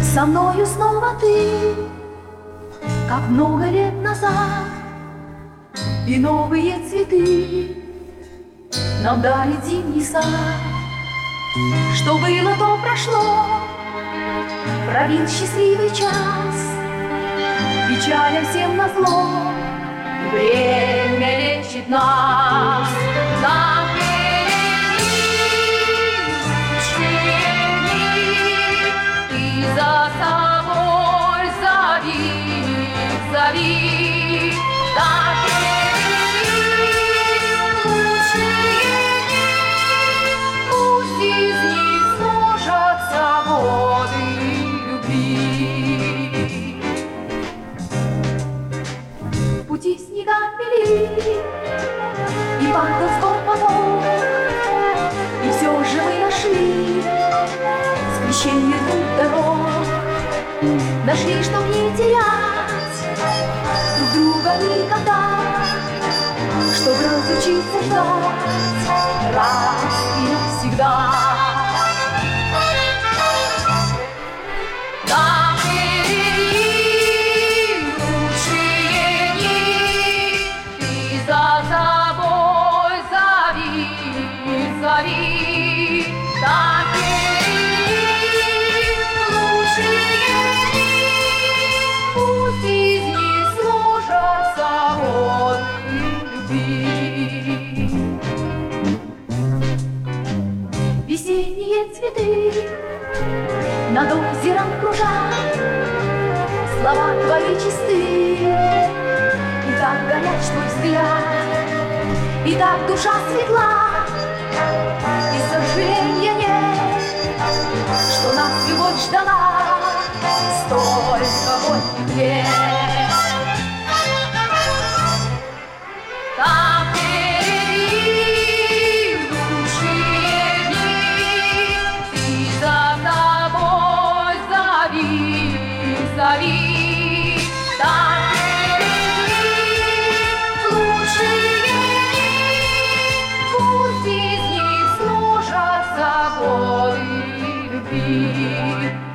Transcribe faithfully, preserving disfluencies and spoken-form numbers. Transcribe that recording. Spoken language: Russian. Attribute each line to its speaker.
Speaker 1: Со мною снова ты, как много лет назад, и новые цветы нам дарит зимний сад. Что было, то прошло, пробил счастливый час, печалям всем назло время лечит нас. Нам за собой зови, зови, так лучшие дни, пусть из них сложатся воды любви. Пути снегами мели, и падал с гор поток, и все же мы нашли скрещение двух дорог. Нашли, чтоб не терять друг друга никогда, чтоб разучиться ждать раз и навсегда. Нам впереди лучшие дни, ты за собой зови, зови. Нам весенние цветы над озером кружат, слова твои чисты, и так горяч твой взгляд, и так душа светла, и сожаления нет, что нас любовь ждала столько горьких лет. Там впереди лучшие дни, ты за собой зови, зови. Там впереди лучшие дни, пусть из них сложатся воды любви.